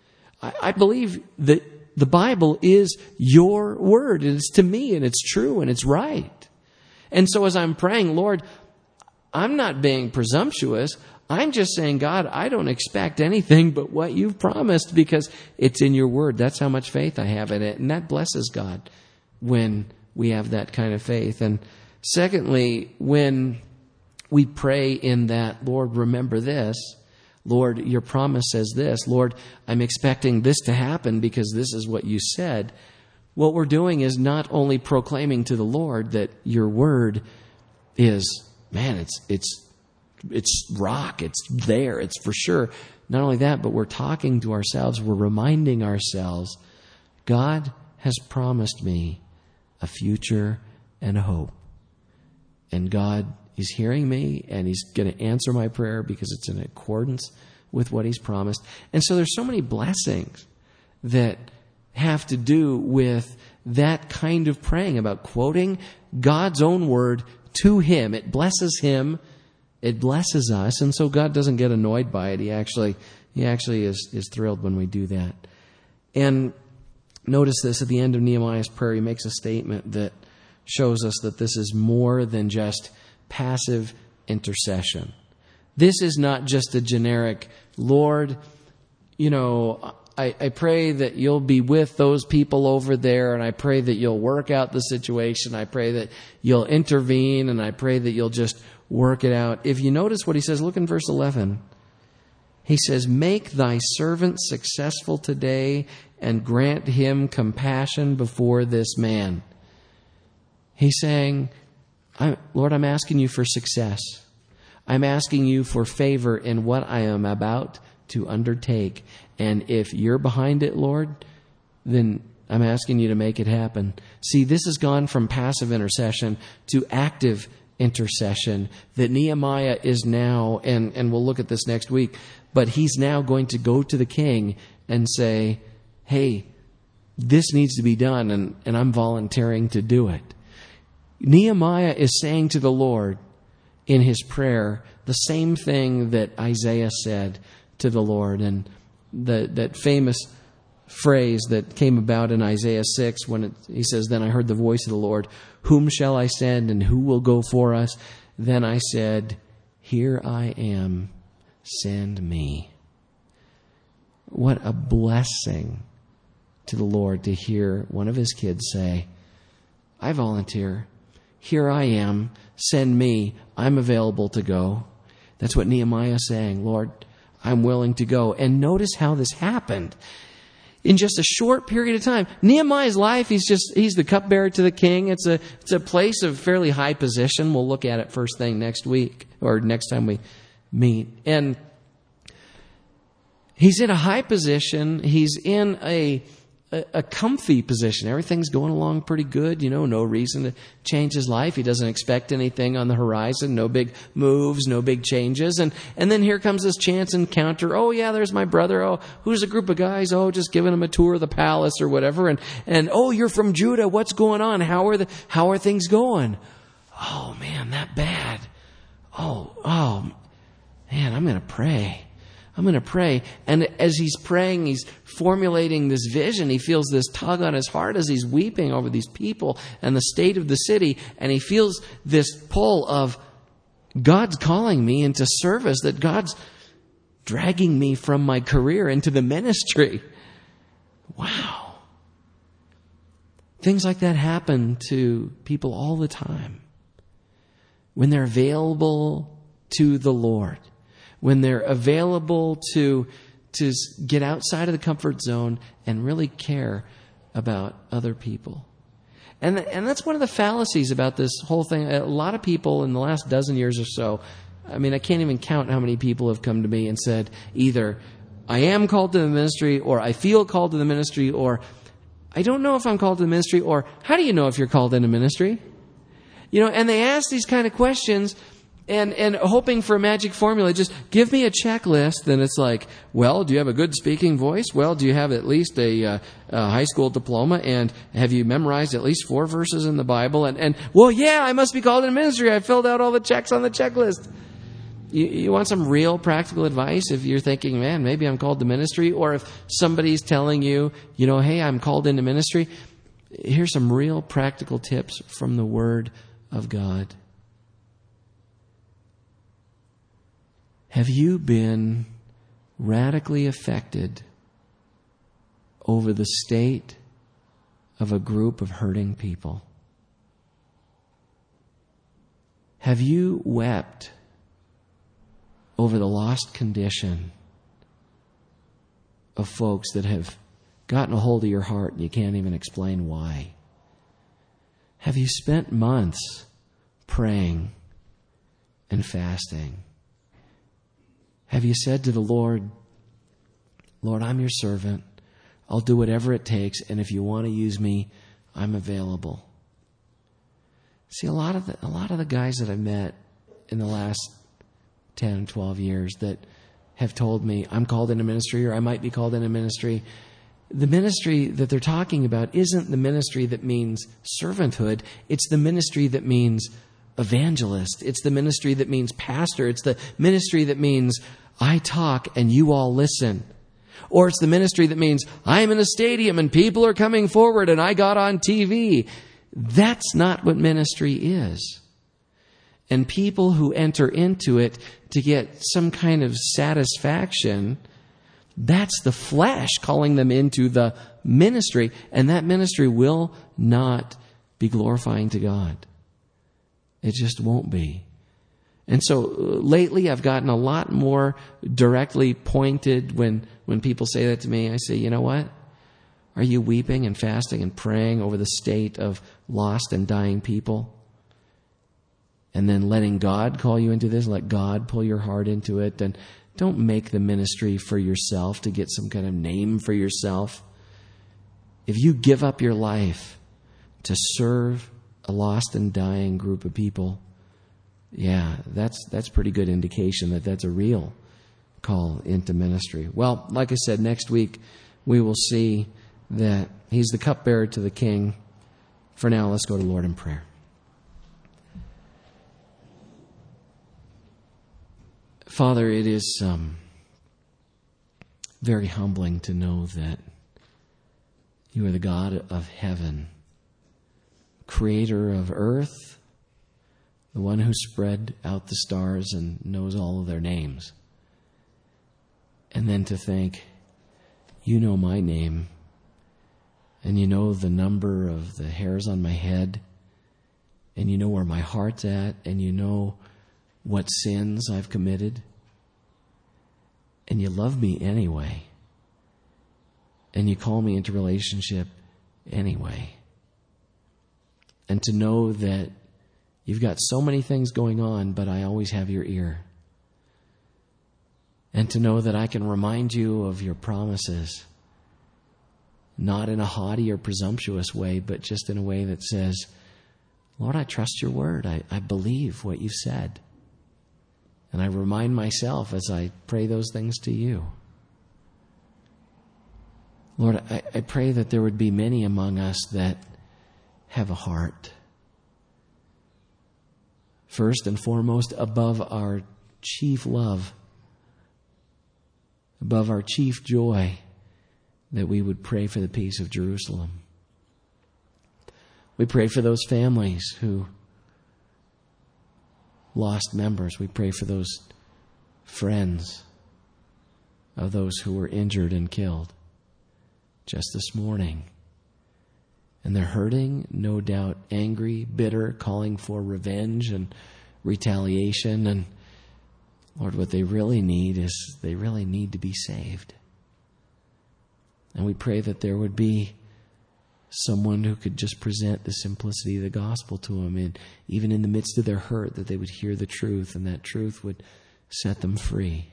A: I believe that the Bible is your word. It's to me, and it's true, and it's right. And so as I'm praying, Lord, I'm not being presumptuous. I'm just saying, God, I don't expect anything but what you've promised because it's in your word. That's how much faith I have in it. And that blesses God when we have that kind of faith. And secondly, when we pray in that, Lord, remember this. Lord, your promise says this. Lord, I'm expecting this to happen because this is what you said. What we're doing is not only proclaiming to the Lord that your word is, man, it's rock. It's there. It's for sure. Not only that, but we're talking to ourselves. We're reminding ourselves, God has promised me a future and a hope. And God is hearing me, and he's going to answer my prayer because it's in accordance with what he's promised. And so there's so many blessings that have to do with that kind of praying, about quoting God's own word to him. It blesses him. It blesses us. And so God doesn't get annoyed by it. He actually is thrilled when we do that. And notice this at the end of Nehemiah's prayer. He makes a statement that shows us that this is more than just passive intercession. This is not just a generic, Lord, I pray that you'll be with those people over there, and I pray that you'll work out the situation. I pray that you'll intervene, and I pray that you'll just work it out. If you notice what he says, look in verse 11. He says, make thy servant successful today and grant him compassion before this man. He's saying, Lord, I'm asking you for success. I'm asking you for favor in what I am about to undertake. And if you're behind it, Lord, then I'm asking you to make it happen. See, this has gone from passive intercession to active intercession that Nehemiah is now, and we'll look at this next week, but he's now going to go to the king and say, hey, this needs to be done, and I'm volunteering to do it. Nehemiah is saying to the Lord in his prayer the same thing that Isaiah said to the Lord. And that famous phrase that came about in Isaiah 6 when he says, "Then I heard the voice of the Lord, whom shall I send and who will go for us? Then I said, here I am, send me." What a blessing to the Lord to hear one of his kids say, "I volunteer. Here I am. Send me. I'm available to go." That's what Nehemiah is saying. "Lord, I'm willing to go." And notice how this happened. In just a short period of time, Nehemiah's life, he's the cupbearer to the king. It's a place of fairly high position. We'll look at it first thing next week or next time we meet. And he's in a high position. He's in a comfy position. Everything's going along pretty good. No reason to change his life. He doesn't expect anything on the horizon. No big moves, no big changes. And then here comes this chance encounter. "Oh yeah, there's my brother. Oh, who's a group of guys? Oh, just giving him a tour of the palace or whatever. And oh, you're from Judah. What's going on? How are things going?" "Oh man, that bad. Oh man, I'm going to pray. I'm going to pray." And as he's praying, he's formulating this vision. He feels this tug on his heart as he's weeping over these people and the state of the city. And he feels this pull of, God's calling me into service, that God's dragging me from my career into the ministry. Wow. Things like that happen to people all the time. When they're available to the Lord. When they're available to get outside of the comfort zone and really care about other people. And that's one of the fallacies about this whole thing. A lot of people in the last dozen years or so, I can't even count how many people have come to me and said either, "I am called to the ministry," or "I feel called to the ministry," or "I don't know if I'm called to the ministry," or "How do you know if you're called into ministry?" And they ask these kind of questions and hoping for a magic formula. Just give me a checklist. Then it's like, well, do you have a good speaking voice? Well, do you have at least a high school diploma? And have you memorized at least 4 verses in the Bible? And well, yeah, I must be called in ministry. I filled out all the checks on the checklist. You want some real practical advice if you're thinking, man, maybe I'm called to ministry? Or if somebody's telling you, hey, I'm called into ministry. Here's some real practical tips from the Word of God. Have you been radically affected over the state of a group of hurting people? Have you wept over the lost condition of folks that have gotten a hold of your heart and you can't even explain why? Have you spent months praying and fasting? Have you said to the Lord, "Lord, I'm your servant. I'll do whatever it takes, and if you want to use me, I'm available"? See, a lot of the guys that I've met in the last 10, 12 years that have told me I'm called into ministry or I might be called into ministry, the ministry that they're talking about isn't the ministry that means servanthood. It's the ministry that means evangelist. It's the ministry that means pastor. It's the ministry that means I talk and you all listen. Or it's the ministry that means I'm in a stadium and people are coming forward and I got on TV. That's not what ministry is. And people who enter into it to get some kind of satisfaction, that's the flesh calling them into the ministry. And that ministry will not be glorifying to God. It just won't be. And so lately I've gotten a lot more directly pointed when people say that to me. I say, you know what? Are you weeping and fasting and praying over the state of lost and dying people? And then letting God call you into this, let God pull your heart into it. And don't make the ministry for yourself to get some kind of name for yourself. If you give up your life to serve a lost and dying group of people, yeah, that's pretty good indication that that's a real call into ministry. Well, like I said, next week we will see that he's the cupbearer to the king. For now, let's go to Lord in prayer. Father, it is very humbling to know that You are the God of heaven, creator of earth, the one who spread out the stars and knows all of their names. And then to think, you know my name, and you know the number of the hairs on my head, and you know where my heart's at, and you know what sins I've committed, and you love me anyway, and you call me into relationship anyway. And to know that you've got so many things going on, but I always have your ear. And to know that I can remind you of your promises, not in a haughty or presumptuous way, but just in a way that says, Lord, I trust your word. I believe what you've said. And I remind myself as I pray those things to you. Lord, I pray that there would be many among us that have a heart, first and foremost, above our chief love, above our chief joy, that we would pray for the peace of Jerusalem. We pray for those families who lost members. We pray for those friends of those who were injured and killed just this morning. And they're hurting, no doubt angry, bitter, calling for revenge and retaliation. And Lord, what they really need is they really need to be saved. And we pray that there would be someone who could just present the simplicity of the gospel to them. And even in the midst of their hurt, that they would hear the truth, and that truth would set them free.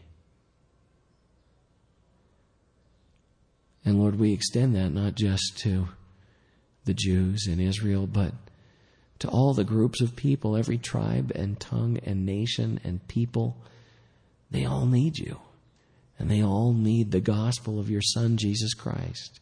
A: And Lord, we extend that not just to the Jews in Israel, but to all the groups of people, every tribe and tongue and nation and people. They all need you. And they all need the gospel of your Son, Jesus Christ.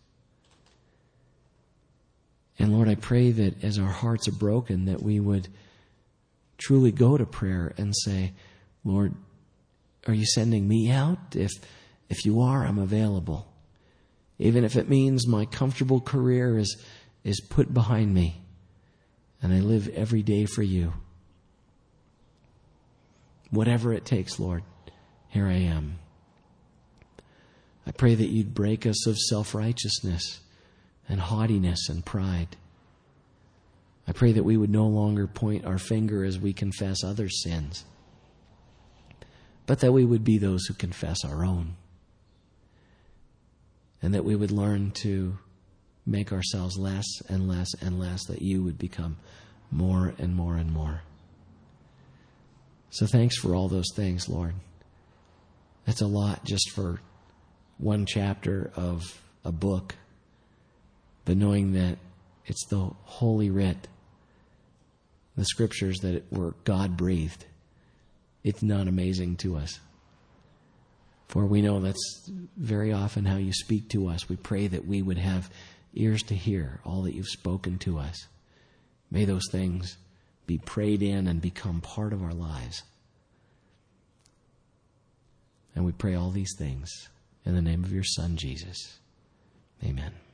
A: And Lord, I pray that as our hearts are broken, that we would truly go to prayer and say, Lord, are you sending me out? If you are, I'm available. Even if it means my comfortable career is put behind me, and I live every day for you. Whatever it takes, Lord, here I am. I pray that you'd break us of self-righteousness and haughtiness and pride. I pray that we would no longer point our finger as we confess others' sins, but that we would be those who confess our own. And that we would learn to make ourselves less and less and less, that you would become more and more and more. So thanks for all those things, Lord. That's a lot just for one chapter of a book, but knowing that it's the Holy Writ, the Scriptures that were God-breathed, it's not amazing to us. For we know that's very often how you speak to us. We pray that we would have ears to hear all that you've spoken to us. May those things be prayed in and become part of our lives. And we pray all these things in the name of your Son, Jesus. Amen.